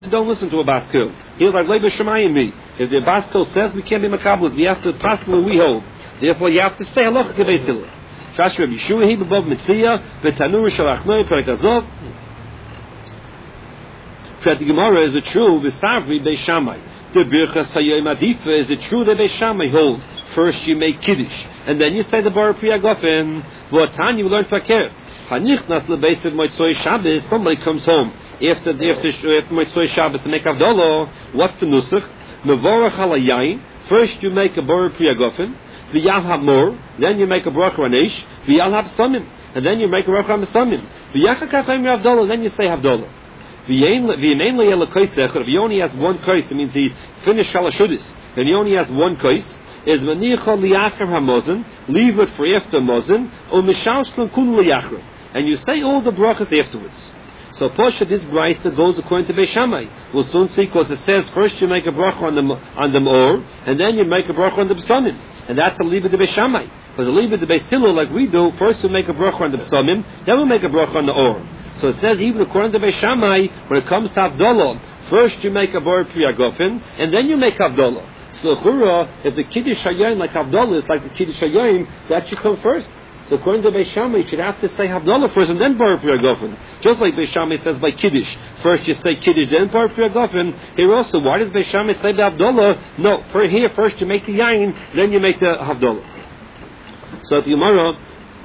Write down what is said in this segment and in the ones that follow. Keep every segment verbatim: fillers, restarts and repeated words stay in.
don't listen to a Baskil. He's like Leiber Shemayim me. If the Baskil says we can't be Makabal, we have to pass what we hold. Therefore, you have to say Halacha K'Beis Hillel. Shash Rabbi Yeshua he b'Bov Mitzia v'Tanur Shalachnoi Perek Azov. Prat Gemara, is it true? V'Savri Beis Shammai. The Birchas Hayom Adifa, is it true that Beis Shammai hold? First you make Kiddush, and then you say the Bar Pri Agofen. V'Atan you learn Fakir. Hanichnas lebeis of Motzoi Shabbos. Somebody comes home after after after Motzoi Shabbos to make Avdolo. What's the nusach? Mevorach Halayayin. First you make a Bar Pri Agofen. V'Yal Hamor. Then you make a Bracha Ranesh. V'Yal Habsamim. And then you make a Bracha Habsamim. V'Yachakach Haim Avdolo. Then you say Havdolo. If he only has one kais, it means he finished Shalashudis, and he only has one kais, is Manicha Liachar Hamozin, leave it for after Mozin, or Mishalshlan Kulu Liachar. And you say all the brachas afterwards. So Posha, this brayta goes according to Beis Shammai. We'll soon see, because it says first you make a bracha on the on the Or, and then you make a bracha on the B'samim. And that's a leave it to Beis Shammai. Because a leave it to Beis Hillel, like we do, first we make a bracha on the B'samim, then we make a bracha on the Or. So it says, even according to Beis Shammai, when it comes to Havdalah, first you make a Bar Pri Agofin, and then you make Havdalah. So Chura, if the Kiddush Hayom like Havdalah is like the Kiddush Hayom, that should come first. So according to Beis Shammai, you should have to say Havdalah first and then Bar Pri Agofin. Just like Beis Shammai says by Kiddush. First you say Kiddush, then Bar Pri Agofin. Here also, why does Beis Shammai say the Havdalah? No, for here, first you make the Yain, then you make the Havdalah. So at the Gemara,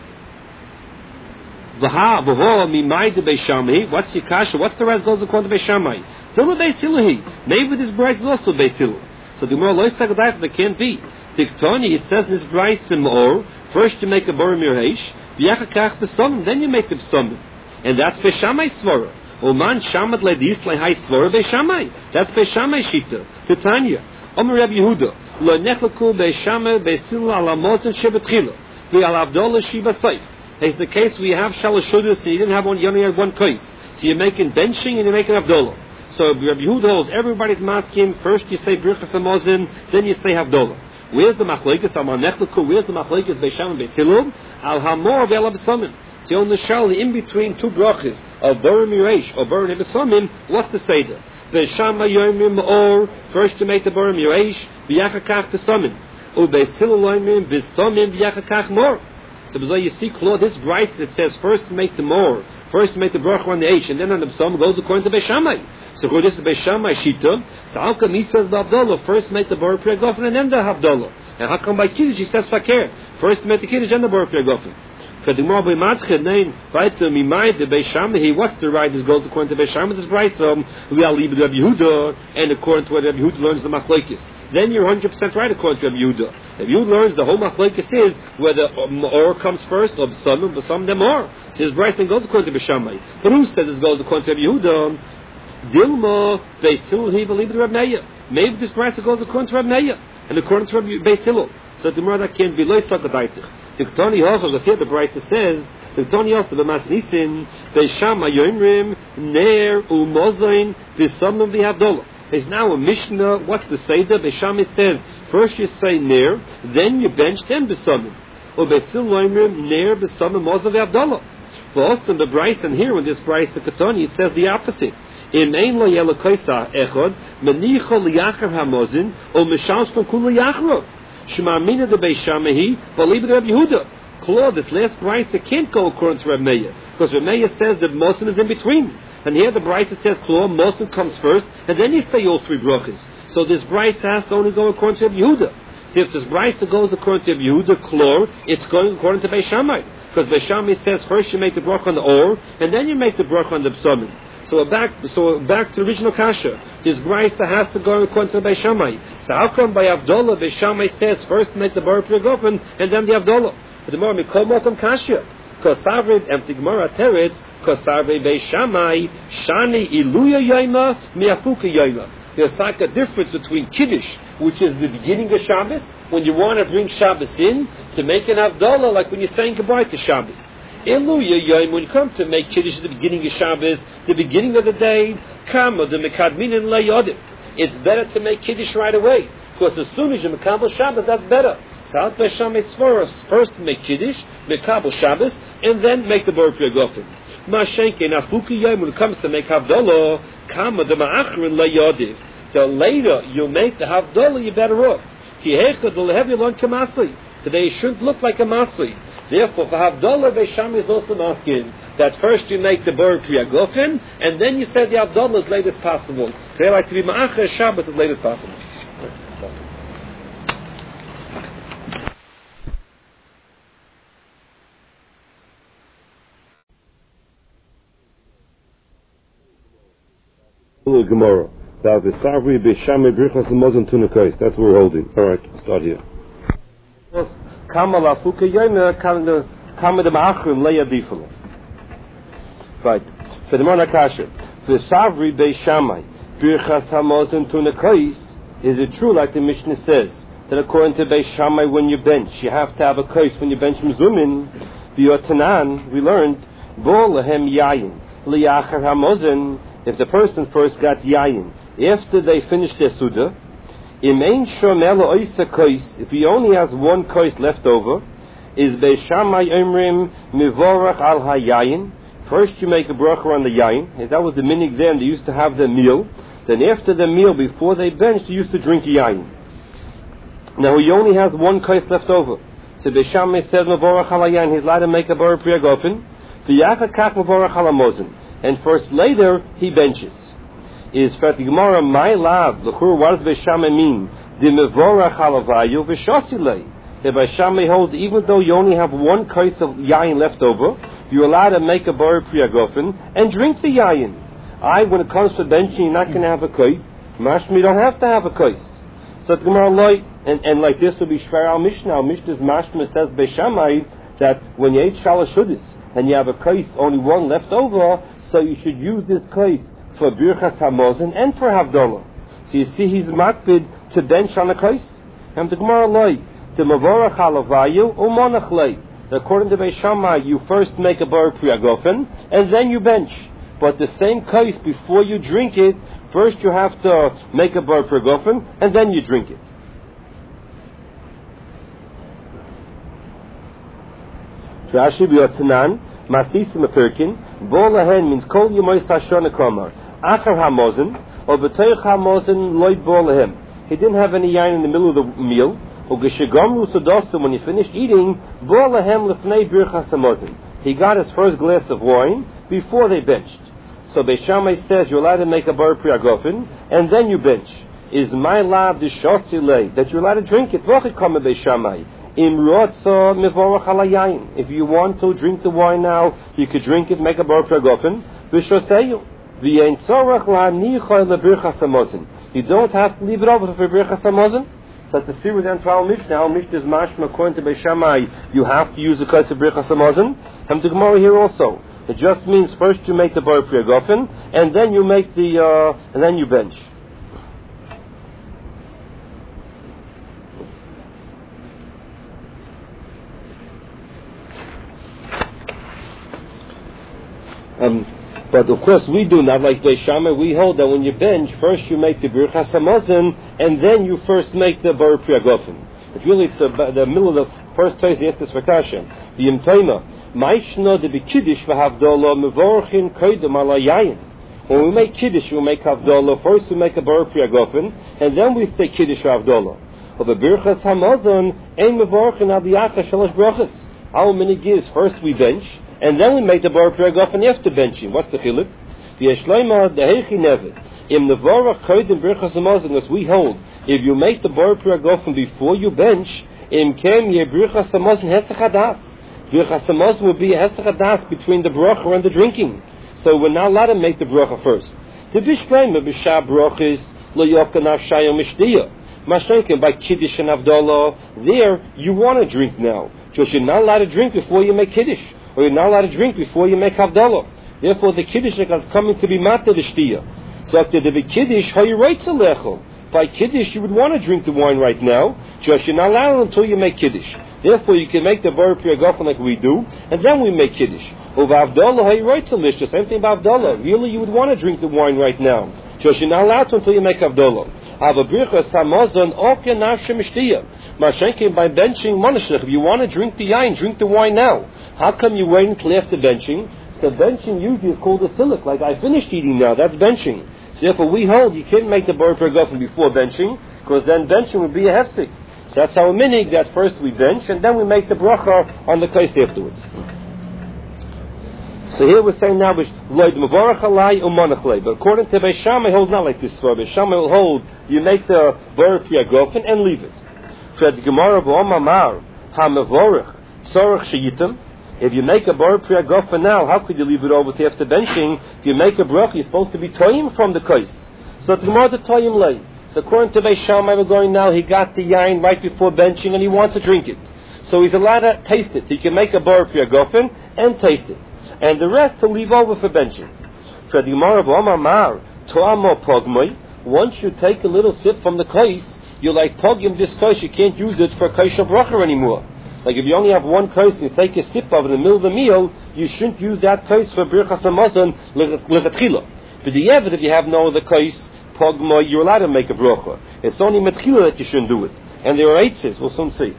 V'ha, v'ho, mimai de Beis Shammai. What's your kasha? What's the rest goes according to Beis Shammai? Dila Beis Hillel. Maybe this price is also Beis Hillel. So the Gemara lois takadayf, that can't be. Tiktoni, it says in this price in Or, first you make a Borim Yerhesh, v'yachakach b'samim, then you make the b'samim. And that's Beis Shammai svara. Oman shamad le'dis le'hai svara Beis Shammai. That's Beis Shammai shita. Titania. Omer Rabbi Yehuda. Lo nechlaku Beis Shammai Beis Hillel ala mosin shebetchila. V'al avdolah shiba seif. It's the case where you have Shalashudus, so you didn't have one, you only had one case. So you're making benching and you're making Havdalah. So Rabbi Yehuda holds everybody's masking. First you say Birchas Hamozin, then you say Havdalah. Where's the Machlekes? Al Manechleku, where's the Machlekes? Beis Shammai Beis Hillel. Al Hamor Ve'al B'samim. So on the shal, in between two brachas of Borim Yeresh or Borim B'samim, what's the Seder? Beis Shammai Yomim Or, first you make the Borim Yeresh, V'yachakach B'samim. U Beis Hillel Yomim B'samim V'yachakach Mor. So you see, Claude, this bright that says first make the more, first make the bracha on the H, and then on the Psalm goes according to Beis Shammai. So this is Beis Shammai Shita. So how come he says the Havdalah, first make the Bar Pri Agofin and then the Havdalah? And how come by Kiddush he says Fakir, first make the Kiddush and the Bar Pri Agofin? For the more by Matche, name, right to me mind the Beis Shammai, what's the right? This goes according to Beis Shammai, this bright, so we are leave Rabbi Yehuda, and according to what Rabbi Yehuda learns the Machlekes. Then you're one hundred percent right according to Rabbi Yehuda. Rabbi Yehuda learns the whole Machlekes is whether Or comes first or B'samim, B'samim them Or. So his bright thing goes according to Beis Shammai. But who said this goes according to Rabbi Yehuda? Dilma Beis Hillel he believed Rabbi Meir. Maybe this bright goes according to Rabbi Meir and according to Rabbi Beis Hillel. So the more that can't be loy sakadaitich. Tiktoni hocha, because here the bright says Tiktoni also b'mas nisin Beis Shammai Yomrim Ner u'mozain B'samim v'Havdalah. There's now a Mishnah. What's the Seder? Beis Shammai says first you say Ner, then you bench, then B'samim. Or Beis Hillel Yomrim Ner B'samim Mozav v'Havdalah. For also in the Bryce and here in this Bryce Katoni it says the opposite. In ein lo yelokoisa echod menicho liyachar hamozin or mishalshon kul liyachro. Shema'amina de Beis Shammai believe the Rabbi Yehuda. Claude, this last Bryce can't go according to Rabbi Meir because Rabbi Meir says that Mosin is in between. And here the Bryce says Claude, Mosin comes first, and then you say all three brachas. So this Bryce has to only go according to Rabbi Yehuda. So if this Bryce goes according to Rabbi Yehuda, Claude, it's going according to Beis Shammai. Because Beis Shammai says first you make the bracha on the Or, and then you make the bracha on the B'samim. So back, so back to the original kasha. This Bryce has to go according to Beis Shammai. So how come by Havdalah Beis Shammai says first make the Bar Pri Agofin and then the Havdalah? But the more mikol mokum kasha. Kosavrid empty Gemara teretz kosavrid Beis Shammai shani iluya yoyma miafuka yoyma. There's like a difference between Kiddush, which is the beginning of Shabbos, when you want to bring Shabbos in, to make an Havdalah, like when you're saying goodbye to Shabbos. Iluya yoyma, when you come to make Kiddush at the beginning of Shabbos, the beginning of the day, kama the mekadmin and leyodim. It's better to make Kiddush right away, because as soon as you mekabel Shabbos, that's better. Sa'at Beis Shammai Svaros, first make Kiddush, mekabel Shabbos, and then make the Bar Pri Agofin. Mashenke nafuki yoyim, when it comes to make Havdalah, kama the ma'achrin la yodiv. The later you make the havdalah, you're better off. Ki hechad l'hevilon kamasli. Today it shouldn't look like a masli. Therefore, for havdalah, Beis Shammai is also asking that first you make the bar priyagofen, and then you say the havdalah as late as possible. They like to be ma'achar Shabbos as late as possible. Gemara. That's what we're holding. All right, start here. Right. For the Mona Kasha, the Savri Beis Shammai, Birchas Hamazon Tunakais, is it true, like the Mishnah says, that according to Beis Shammai, when you bench, you have to have a kais when you bench Mzumin? The Yotanan, we learned, Bo Lahem Yayin, Liachar Hamazon, if the person first got Yayin, after they finished their Suda, Im Ein Shomela Oisa Kais, if he only has one kais left over, is Beis Shammai Omrim Mivorach Al HaYayin. First you make a bracha on the yayin. That was the mini exam. They used to have the meal. Then after the meal, before they benched, they used to drink yayin. Now he only has one kais left over. So Beis Shammai says Mivorach Al HaYayin. He's allowed to make a bar priyagofen. V'yachakak Mivorach Al HaMozen. And first later he benches. Is for the Gemara my love. L'chur, what does Beis Shammai mean? The Mivorach Al Havayu v'Shosilei. The Beis Shammai holds even though you only have one kais of yayin left over, you're allowed to make a bar priyagofen and drink the yayin. I, when it comes to benching, you're not going to have a kais. Mashma, you don't have to have a kais. So the Gemara loy, and and like this will be shver al Mishnah. Al Mishnah's Mashma says Beis Shammai that when you eat shalosh shudas and you have a kais, only one left over, so you should use this kais for birchas hamazon and for havdalah. So you see, he's makbid to bench on a kais. And the Gemara loy, the mavorach halavayu umonach lei. According to Beis Shammai, you first make a bar priyagofen and then you bench. But the same kais, before you drink it, first you have to make a bar priyagofen and then you drink it. Rashi b'yotanan matisim apirkin bo lahen means kol yemois hashana kamar achar hamozin or b'toich hamozin loy bo lahem. He didn't have any yain in the middle of the meal. When he finished eating, he got his first glass of wine before they benched. So Beis Shammai says you're allowed to make a bar priyagofen and then you bench. Is my lab the shosile that you're allowed to drink it? If you want to drink the wine now, you could drink it, make a bar priyagofen. You don't have to leave it over for birchas hamazon. So to speak with them to our Mishnah, our Mishnah is mashma according to Beis Shammai, you have to use the kais of birchas hamazon. And the Gemara here also, it just means first you make the bar priyagofen and then you make the uh, and then you bench. Um, But of course we do not like Beis Shammai. We hold that when you bench, first you make the birchas hamazon and then you first make the bar priyagofen. It's really it's the, the middle of the first place you have this vakasha. The imtaima ma'ishna de b'kiddush v'havdalah mevorchin koydem ala yayin. When we make kiddush, we make havdalah. First we make a bar priyagofen and then we say kiddush v'havdalah. But the birchas hamazon ein mevorchin ad yacha shalosh brachas. How many gives? First we bench. And then we make the bar priyagofen after benching. What's the chiluk? The yeshleima dehechi nevet im nevorach koydem birchas hamazon, as we hold. If you make the bar priyagofen before you bench, im kem ye birchas hamazon hesach hadas. Birchas hamazon would be a hesach hadas between the bracha and the drinking. So we're not allowed to make the bracha first. The bishleima b'shah brachis lo yokan avshayim mishdiyah. Mashenkin by kiddush and havdalah. There you want to drink now, because you're not allowed to drink before you make kiddush. Or you're not allowed to drink before you make havdalah. Therefore, the kiddush is coming to be matter the shtiyah. So after the kiddush, how you write lechol? By kiddush, you would want to drink the wine right now, just you're not allowed until you make kiddush. Therefore, you can make the bar priyagofen like we do, and then we make kiddush. Over havdalah, how you write lish? The same thing about havdalah. Really, you would want to drink the wine right now, just you're not allowed to until you make havdalah. Ava birchas hamazon oke nafshe mishtiyah. Mashenkin by benching monashlich. If you want to drink the yain, drink the wine now. How come you wait until after benching? The benching usually is called a silik. Like I finished eating now, that's benching. Therefore, we hold you can't make the bar per gofen before benching, because then benching would be a hefsek. So that's our minig, that first we bench, and then we make the bracha on the kais afterwards. So here we're saying now, but according to Beis Shammai, holds not like this. For Beis Shammai will hold, you make the bar per gofen and leave it. For the Gemara v'omamar ha'mevorach tzorach sheyitim. If you make a bar priya gofen now, how could you leave it over to after benching? If you make a bracha, you're supposed to be toyim from the kais. So the Gemara the toyim lay. So according to Beis Shammai, we're going now, he got the yain right before benching and he wants to drink it. So he's allowed to taste it. He can make a bar priya gofen and taste it. And the rest to leave over for benching. For the Gemara v'omamar to'amo pogmoi, once you take a little sip from the kais, you're like pogim this kais, you can't use it for kais bracha anymore. Like if you only have one kais and you take a sip of it in the middle of the meal, you shouldn't use that kais for birchas hamazon lechatchila. But the evid, if you have no other kais, pogma, you're allowed to make a bracha. It's only metchila that you shouldn't do it. And there are eitzes, we'll soon see.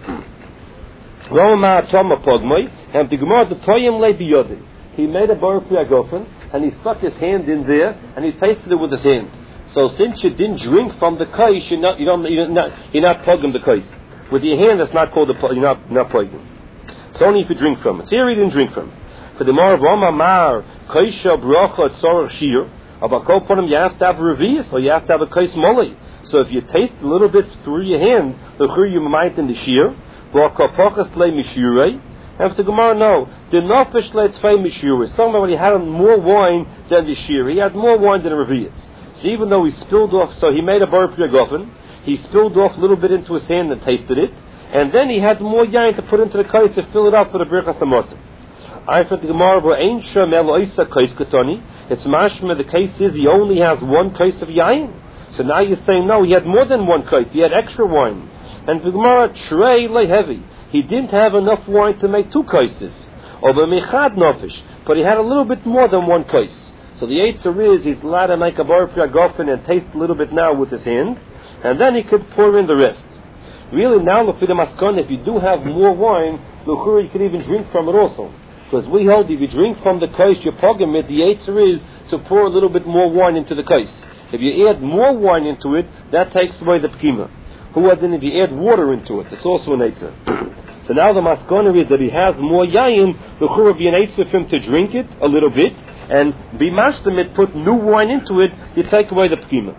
Roma toma pogma, and the Gemara the toyim lay biyodin. He made a bar priya gofen, and he stuck his hand in there, and he tasted it with his hand. So since you didn't drink from the kais, you're not, you don't, you're not, you're not pogim the kais. With your hand, that's not called a you're not not poison. It's only if you drink from it. So here he didn't drink from it. For the Mar Mar Kaisha Bracha Tzorach Shir, about Koponim, you have to have a revius, or you have to have a kais moli. So if you taste a little bit through your hand, the chur you might in the shir, Ba'Kapachas Le Mishurei. And for the Gemara, no, the Nafesh Le Tzvei Mishurei. Somebody had more wine than the shir. He had more wine than a revius. So even though he spilled off, so he made a bar priya gofen. He spilled off a little bit into his hand and tasted it, and then he had more yain to put into the kais to fill it up for the birchas hamazon. I said the Gemara, "Ein shem elo isa kais katoni." It's mashma. The case is he only has one kais of yain. So now you're saying no, he had more than one kais. He had extra wine. And the Gemara, "Trei le heavy." He didn't have enough wine to make two kaises. Over mechad nofish, but he had a little bit more than one kais. So the answer is he's allowed to make a bar priya gofen and taste a little bit now with his hands. And then he could pour in the rest. Really, now, look for the maskon, if you do have more wine, look, you could even drink from it also. Because we hold, if you drink from the kais, your pogim, the answer is to pour a little bit more wine into the kais. If you add more wine into it, that takes away the pkima. Who then if you add water into it, it's also an answer. So now the maskon is that he has more yayin, the chur would be an answer for him to drink it a little bit, and be mashtamit, put new wine into it, you take away the pkima.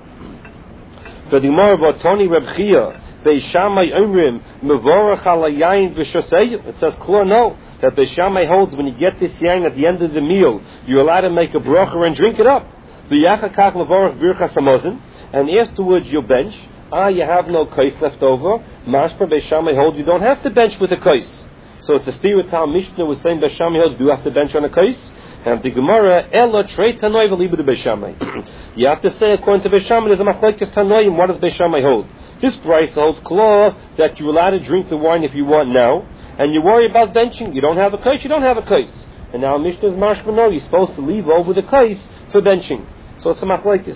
So the Gemara Vatoni Reb Chia Beis Shammai Omrim Mevorach Al Yain V'Shosei. It says clear no that Beis Shammai holds when you get this yain at the end of the meal, you're allowed to make a bracha and drink it up. V'Yachakach Mevorach Birchas Hamazon, and afterwards you bench. Ah, you have no kais left over. Mashma Beis Shammai holds you don't have to bench with a kais. So it's a stereotype. Mishnah was saying Beis Shammai holds do you have to bench on a kais? And the Gemara, Ella Trei Tanoi V'Libu de Beis Shammai. You have to say, according to Beis Shammai, there's a machlekes Tanoim. What does Beis Shammai hold? This price holds claw that you're allowed to drink the wine if you want now, and you worry about benching. You don't have a kais, you don't have a kais. And now Mishnah's mashma no, you're supposed to leave over the kais for benching. So it's a machlekes.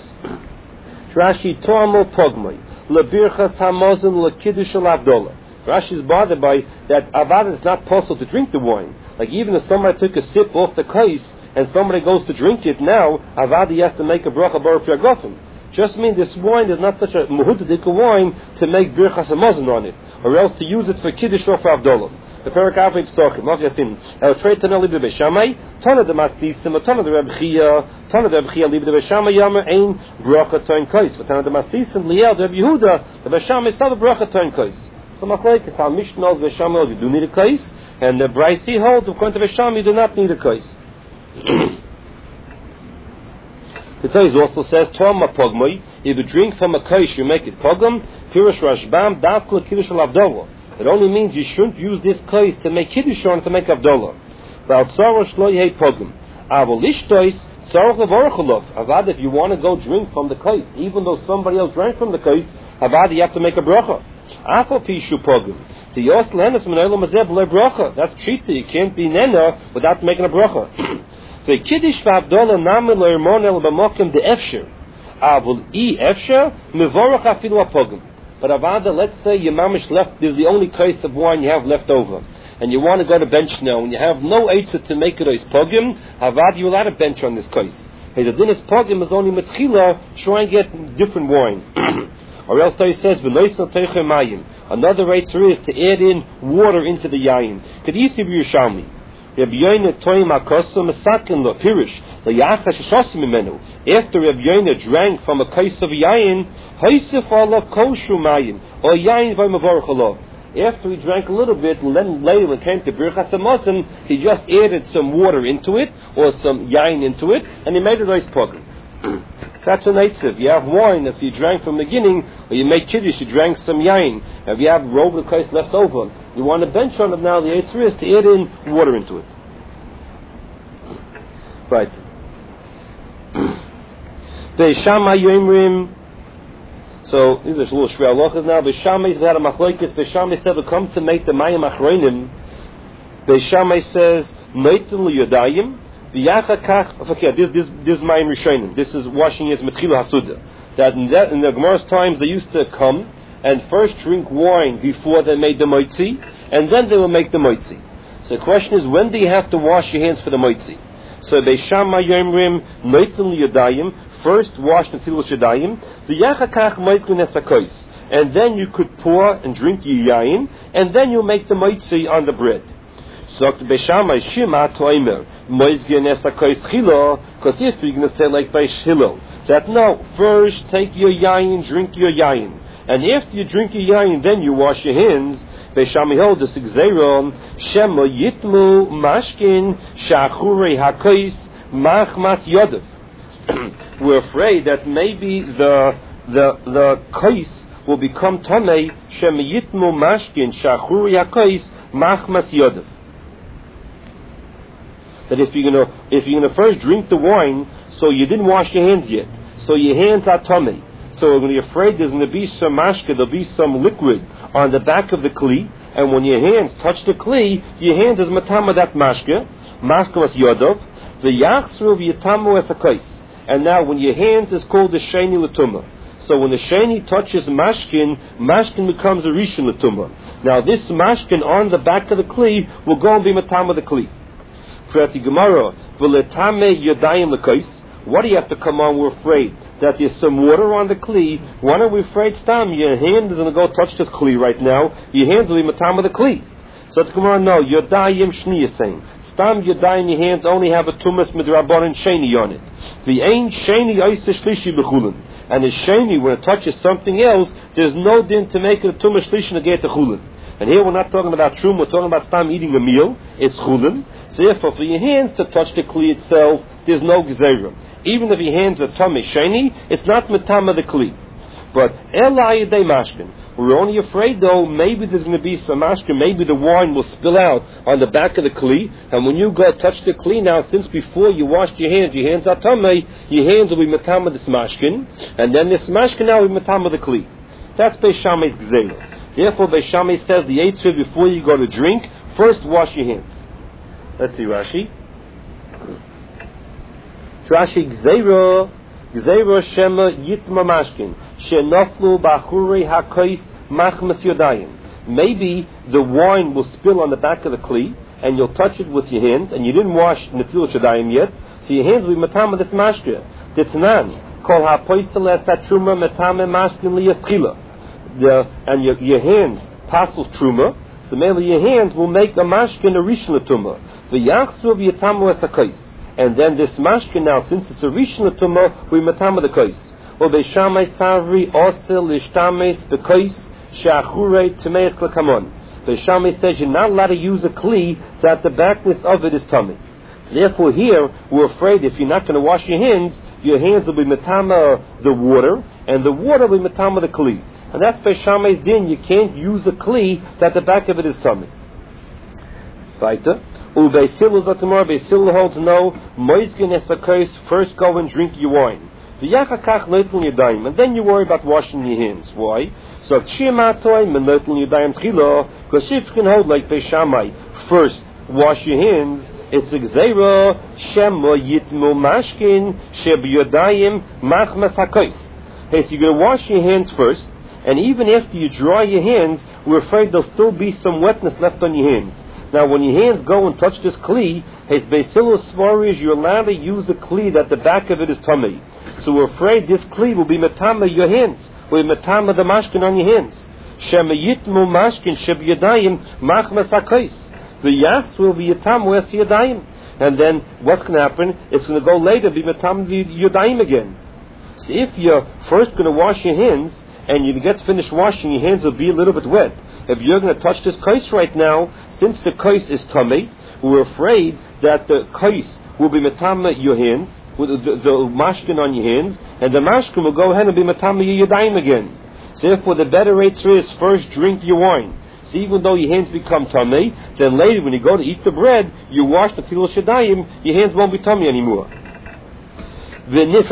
Rashi Toamo Pogmai LeBirchas Hamazon LeKiddush Avdolah. Rashi is bothered by that avad is not possible to drink the wine. Like even if somebody took a sip off the kais and somebody goes to drink it now, avadi has to make a bracha bar priya gofen. Just mean this wine is not such a muhudadik wine to make birchas hamazon on it, or else to use it for kiddush or for avdolah. The Perak Avim Stochim, Mavyasim, El Trei Tanah Libde Beis Shammai, Tanah de Mastisim, Tanah de Reb Chia, Tanah de Reb Chia Libde Beis Shammai, Yamer Ein Bracha Toin Kais, Tanah de Mastisim, Liel de Reb Yehuda, the Beis Shammai saw the Bracha Toin Kais. So Machlekes, how Mishnah holds Beis Shammai holds you do need a kais, and the Braisi holds according to Beis Shammai you do not need a kais. The Taz also says Toma Pogmoi, if you drink from a kais you make it pogum, Pirush Rashbam, Davkul Kiddush Avdolah. It only means you shouldn't use this kais to make kiddush on to make avdolah. Avad if you want to go drink from the kais, even though somebody else drank from the kais, avad you have to make a bracha. That's cheating. You can't be nena without making a bracha. The kiddush v'avdolah namel le'ermon el b'mokim de efsher. Avol I efsher mevorach afilu apogim. But avada, let's say your mamish left, there's the only kais of wine you have left over, and you want to go to bench now, and you have no eitzah to make it as pogim, avada, you're allowed to bench on this kais. Hey, the din is pogim is only metchila, try and get different wine. Or else he says, another answer is to add in water into the yayin. Kedisi b'Yerushalmi. Rabbi Yoina toim hakosu mesakin lo pirish le'yachas sheshosim imenu. After Rabbi Yoina drank from a kais of yayin, haisif alav koshu mayin or yayin v'mavorach alav. After he drank a little bit, and then later when it came to birchas hamazon, he just added some water into it or some yayin into it, and he made a nice pogim. That's an eitzif. You have wine that you drank from the beginning, or you make kiddush, you drank some yain. If you have robe of Christ left over, you want to bench on it now, the eitzif is to add in water into it. Right. Be'shama yoimrim. So, these are little shvei halachas now. Be'shama is that a machlokes. Be'shama said, we come to make the mayim achronim. Be'shama says, noitin liyodayim. Okay, this this this is my rishonim. This is washing his metchila hasuda. That in that in the Gemara's times they used to come and first drink wine before they made the moitzi, and then they will make the moitzi. So the question is, when do you have to wash your hands for the moitzi? So beishama yomrim noitin liyadayim. First wash the tilu shadayim. The yachakach moitzgun esakos, and then you could pour and drink your yayin, and then you make the moitzi on the bread. So beishama shima toimer. Because if you're going to say like by Shilo, that no, first take your yayin, drink your yayin, and after you drink your yayin, then you wash your hands. Beishami this exeron shema yitmu mashkin shachure hakais machmas yodev. We're afraid that maybe the the the kais will become tamei shema yitmu mashkin shachure hakais machmas yodev. That if you're gonna if you're gonna first drink the wine, so you didn't wash your hands yet, so your hands are tummy. So we're gonna be afraid there's gonna be some mashka, there'll be some liquid on the back of the kli, and when your hands touch the kli, your hands is matama that mashka, mashka was yodov, the yachsru v'yatamu esakais. And now when your hands is called the sheni l'tumah. So when the sheni touches mashkin, mashkin becomes a rishon l'tumah. Now this mashkin on the back of the kli will go and be matama the kli. What do you have to come on? We're afraid that there's some water on the kli. Why are we afraid? Stam, your hand is going to go touch this kli right now. Your hands will be matam of the kli. So it's Gemara, no, yodayim shni is saying. Stam yodayim, your hands only have a tumas midrabanan sheni on it. The ain sheni oisa shlishi bechulin. And the sheni, when it touches something else, there's no din to make it a tumas shlishi negate to chulin. And here we're not talking about shum, we're talking about stam eating a meal. It's chulin. So therefore, for your hands to touch the kli itself, there's no gzeira. Even if your hands are tummy sheni, it's not matama the kli. But elai de mashkin. We're only afraid though, maybe there's going to be some mashkin, maybe the wine will spill out on the back of the kli, and when you go touch the kli now, since before you washed your hands, your hands are tummy, your hands will be matama this mashkin, and then this mashkin now will be matama the kli. That's Beishamai's gzeira. Therefore, Beishamai says the eitzah before you go to drink, first wash your hands. Let's see Rashi. Rashi Gzeira Gzeira Shema Yitma Mashkin Shenoflu Bachuri Hakais Machmas Yodayim. Maybe the wine will spill on the back of the kli, and you'll touch it with your hands, and you didn't wash Netil Shadayim yet, so your hands will be matama this mashka. Ditnan Kol HaPoisteles Truma Matame Mashkin Liyatchila. And your, your hands passel truma. So mainly your hands will make a mashkin a rishon l'tumah. The yachsu v'yatamu esakais. And then this mashkin now, since it's a rishon l'tumah, we matama the kais. Or beishamai savri osel lishtames the kais she'achure temeis klakamon. Beishamai says you're not allowed to use a kli that the backness of it is tummy. Therefore here, we're afraid if you're not going to wash your hands, your hands will be matama the water, and the water will be matama the kli. And that's Beishamai's din. You can't use a kli that the back of it is tummy. Weiter. Ubeisilu zatamar. Beisilu holds no. Moizgen esakos. First go and drink your wine. V'yachakach leitel yadayim. And then you worry about washing your hands. Why? So chi'matoi men leitel yadayim tchila. Because if you can hold like Beishamai, first wash your hands. It's a gzeira shema yitmu mashkin shebiyadayim machmas hakos. Hey, so you're going to wash your hands first. And even after you dry your hands, we're afraid there'll still be some wetness left on your hands. Now, when your hands go and touch this kli, his Beis Hillel is you're allowed to use the kli that the back of it is tummy. So we're afraid this kli will be metama your hands, will be metama the mashkin on your hands. Shemayitmu mashkin shebiyadayim machmas hakos. The yas will be yatamu es yadayim. And then what's going to happen? It's going to go later, be metam yadayim again. So if you're first going to wash your hands, and you get to finish washing, your hands will be a little bit wet. If you're going to touch this kais right now, since the kais is tummy, we're afraid that the kais will be metama your hands, with the, the, the mashkin on your hands, and the mashkin will go ahead and be metama your yadayim again. So therefore, the better answer is first drink your wine. So even though your hands become tummy, then later when you go to eat the bread, you wash the tilul shadayim, your hands won't be tummy anymore. Let's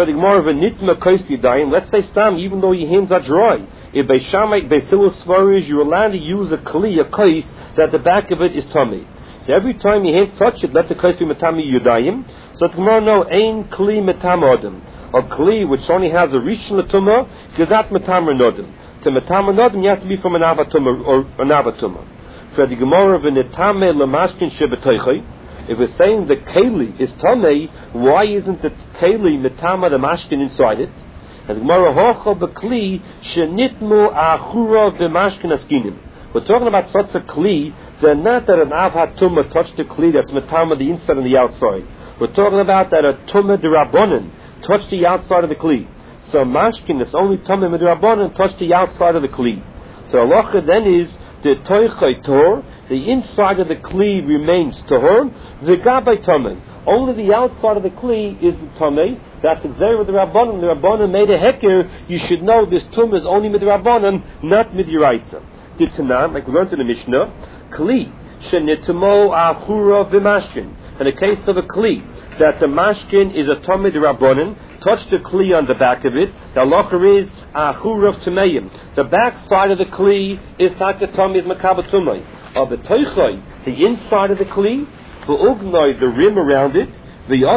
say stam, even though your hands are dry, if Beis Shammai, Beis Hillel svaris, you're allowed to use a kli, a kais, that the back of it is tummy. So every time your hands touch it, let the kais be metami yudayim. So the Gemara know, ein kli metam odem. A kli which only has a rishon l'tumah, gazat metam nodim. To metam nodim, you have to be from an avatumah or an avatumah. For the Gemara, v'netame l'mashkin shebetoichai. If we're saying the keli is tamei, why isn't the keli metama the mashkin inside it? And the Gemara hocha b'kli shenitmu achura b'mashkin askinim. We're talking about such a kli that not that an avhat tumah touched the kli that's metama the inside and the outside. We're talking about that a tumah derabonin touched the outside of the kli. So mashkin that's only tumah derabonin touched the outside of the kli. So halacha then is the toichai tor. The inside of the kli remains tahor. V'gabay tamen. Only the outside of the kli is the tamei. That's the zera of the rabbanon. The rabbanon made a heker. You should know this tum is only mid rabbanon, not mid yiraisa. The tanan, like we learned in the Mishnah, kli shenitamo achura v'mashkin. In the case of a kli, that the mashkin is a tamei the rabbanon, touch the kli on the back of it. The halacha is achura tameim. The back side of the kli is takatam is makabatumai. Of the toichai, the inside of the kli, the ugnoi, the rim around it, the